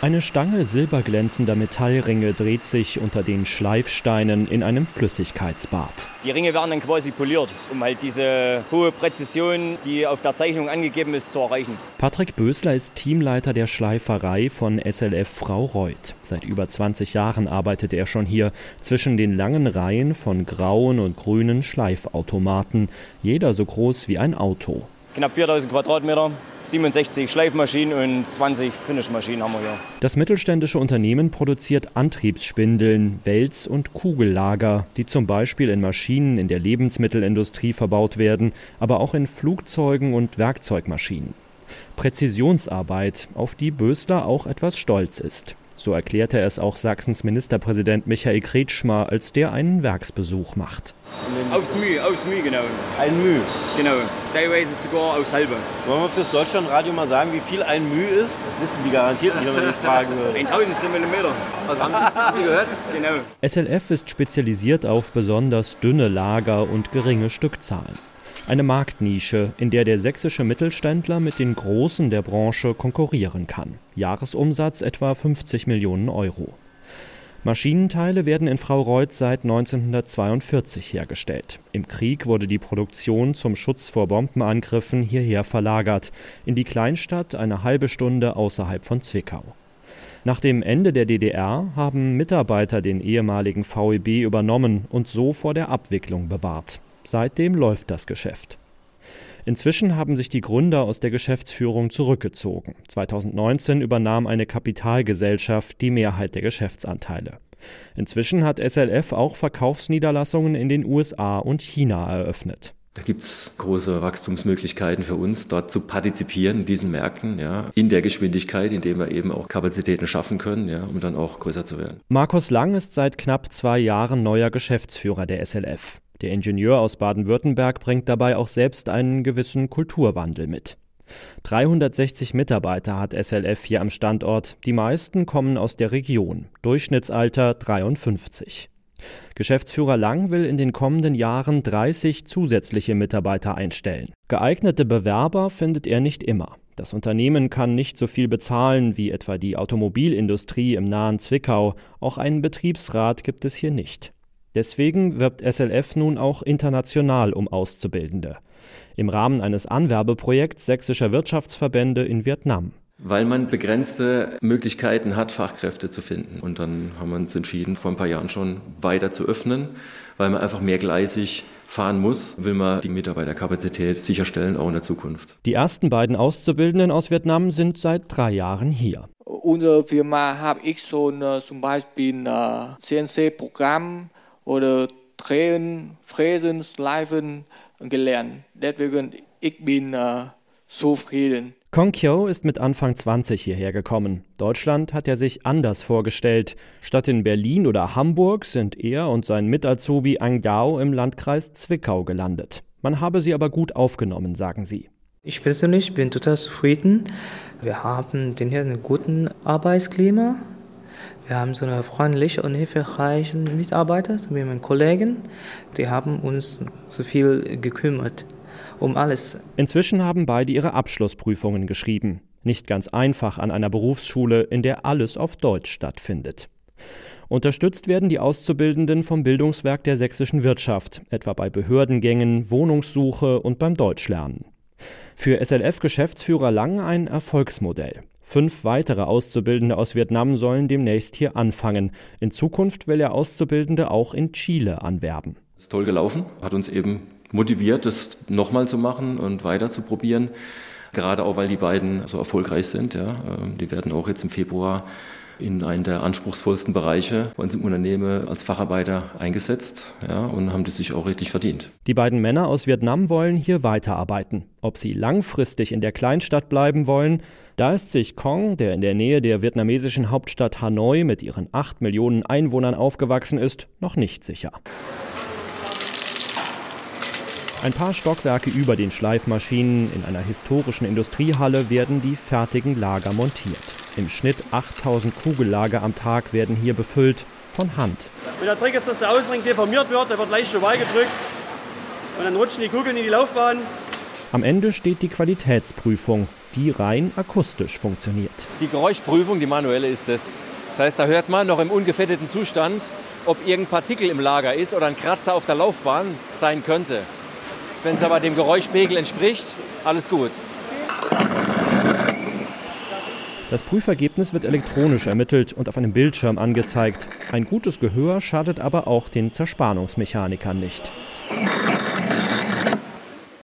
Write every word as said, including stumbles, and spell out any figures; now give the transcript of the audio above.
Eine Stange silberglänzender Metallringe dreht sich unter den Schleifsteinen in einem Flüssigkeitsbad. Die Ringe werden dann quasi poliert, um halt diese hohe Präzision, die auf der Zeichnung angegeben ist, zu erreichen. Patrick Bösler ist Teamleiter der Schleiferei von S L F Fraureuth. Seit über zwanzig Jahren arbeitet er schon hier zwischen den langen Reihen von grauen und grünen Schleifautomaten, jeder so groß wie ein Auto. Knapp viertausend Quadratmeter, siebenundsechzig Schleifmaschinen und zwanzig Finishmaschinen haben wir hier. Das mittelständische Unternehmen produziert Antriebsspindeln, Wälz- und Kugellager, die zum Beispiel in Maschinen in der Lebensmittelindustrie verbaut werden, aber auch in Flugzeugen und Werkzeugmaschinen. Präzisionsarbeit, auf die Bösler auch etwas stolz ist. So erklärte es auch Sachsens Ministerpräsident Michael Kretschmer, als der einen Werksbesuch macht. Aufs Mühe, aufs Mühe, genau. Ein Mühe? Genau, teilweise sogar aufs Halbe. Wollen wir fürs Deutschlandradio mal sagen, wie viel ein Mühe ist? Das wissen die garantiert nicht, wenn man die fragen würde. Ein Tausendstel Millimeter. Also haben, Sie, haben Sie gehört? Genau. S L F ist spezialisiert auf besonders dünne Lager und geringe Stückzahlen. Eine Marktnische, in der der sächsische Mittelständler mit den Großen der Branche konkurrieren kann. Jahresumsatz etwa fünfzig Millionen Euro. Maschinenteile werden in Fraureuth seit neunzehnhundertzweiundvierzig hergestellt. Im Krieg wurde die Produktion zum Schutz vor Bombenangriffen hierher verlagert, in die Kleinstadt eine halbe Stunde außerhalb von Zwickau. Nach dem Ende der D D R haben Mitarbeiter den ehemaligen V E B übernommen und so vor der Abwicklung bewahrt. Seitdem läuft das Geschäft. Inzwischen haben sich die Gründer aus der Geschäftsführung zurückgezogen. zweitausendneunzehn übernahm eine Kapitalgesellschaft die Mehrheit der Geschäftsanteile. Inzwischen hat S L F auch Verkaufsniederlassungen in den U S A und China eröffnet. Da gibt es große Wachstumsmöglichkeiten für uns, dort zu partizipieren in diesen Märkten, ja, in der Geschwindigkeit, indem wir eben auch Kapazitäten schaffen können, ja, um dann auch größer zu werden. Markus Lang ist seit knapp zwei Jahren neuer Geschäftsführer der S L F. Der Ingenieur aus Baden-Württemberg bringt dabei auch selbst einen gewissen Kulturwandel mit. dreihundertsechzig Mitarbeiter hat S L F hier am Standort. Die meisten kommen aus der Region. Durchschnittsalter dreiundfünfzig. Geschäftsführer Lang will in den kommenden Jahren dreißig zusätzliche Mitarbeiter einstellen. Geeignete Bewerber findet er nicht immer. Das Unternehmen kann nicht so viel bezahlen wie etwa die Automobilindustrie im nahen Zwickau. Auch einen Betriebsrat gibt es hier nicht. Deswegen wirbt S L F nun auch international um Auszubildende. Im Rahmen eines Anwerbeprojekts sächsischer Wirtschaftsverbände in Vietnam. Weil man begrenzte Möglichkeiten hat, Fachkräfte zu finden. Und dann haben wir uns entschieden, vor ein paar Jahren schon weiter zu öffnen, weil man einfach mehrgleisig fahren muss, will man die Mitarbeiterkapazität sicherstellen, auch in der Zukunft. Die ersten beiden Auszubildenden aus Vietnam sind seit drei Jahren hier. Unsere Firma habe ich schon uh, zum Beispiel ein C N C-Programm oder Drehen, Fräsen, Schleifen gelernt. Deswegen ich bin uh, zufrieden. Kong Kyo ist mit Anfang zwanzig hierher gekommen. Deutschland hat er sich anders vorgestellt. Statt in Berlin oder Hamburg sind er und sein Mit-Azubi Ang Yao im Landkreis Zwickau gelandet. Man habe sie aber gut aufgenommen, sagen sie. Ich persönlich bin total zufrieden. Wir haben den hier einen guten Arbeitsklima. Wir haben so eine freundliche und hilfreiche Mitarbeiter, so wie meine Kollegen. Die haben uns so viel gekümmert. Um alles. Inzwischen haben beide ihre Abschlussprüfungen geschrieben. Nicht ganz einfach an einer Berufsschule, in der alles auf Deutsch stattfindet. Unterstützt werden die Auszubildenden vom Bildungswerk der sächsischen Wirtschaft, etwa bei Behördengängen, Wohnungssuche und beim Deutschlernen. Für S L F-Geschäftsführer Lang ein Erfolgsmodell. Fünf weitere Auszubildende aus Vietnam sollen demnächst hier anfangen. In Zukunft will er Auszubildende auch in Chile anwerben. Das ist toll gelaufen, hat uns eben motiviert, das nochmal zu machen und weiter zu probieren. Gerade auch, weil die beiden so erfolgreich sind. Ja. Die werden auch jetzt im Februar in einen der anspruchsvollsten Bereiche bei uns im Unternehmen als Facharbeiter eingesetzt, ja, und haben das sich auch richtig verdient. Die beiden Männer aus Vietnam wollen hier weiterarbeiten. Ob sie langfristig in der Kleinstadt bleiben wollen, da ist sich Kong, der in der Nähe der vietnamesischen Hauptstadt Hanoi mit ihren acht Millionen Einwohnern aufgewachsen ist, noch nicht sicher. Ein paar Stockwerke über den Schleifmaschinen in einer historischen Industriehalle werden die fertigen Lager montiert. Im Schnitt achttausend Kugellager am Tag werden hier befüllt, von Hand. Und der Trick ist, dass der Außenring deformiert wird, der wird leicht oval gedrückt und dann rutschen die Kugeln in die Laufbahn. Am Ende steht die Qualitätsprüfung. die rein akustisch funktioniert. Die Geräuschprüfung, die manuelle ist es. Das heißt, da hört man noch im ungefetteten Zustand, ob irgendein Partikel im Lager ist oder ein Kratzer auf der Laufbahn sein könnte. Wenn es aber dem Geräuschpegel entspricht, alles gut. Das Prüfergebnis wird elektronisch ermittelt und auf einem Bildschirm angezeigt. Ein gutes Gehör schadet aber auch den Zerspannungsmechanikern nicht.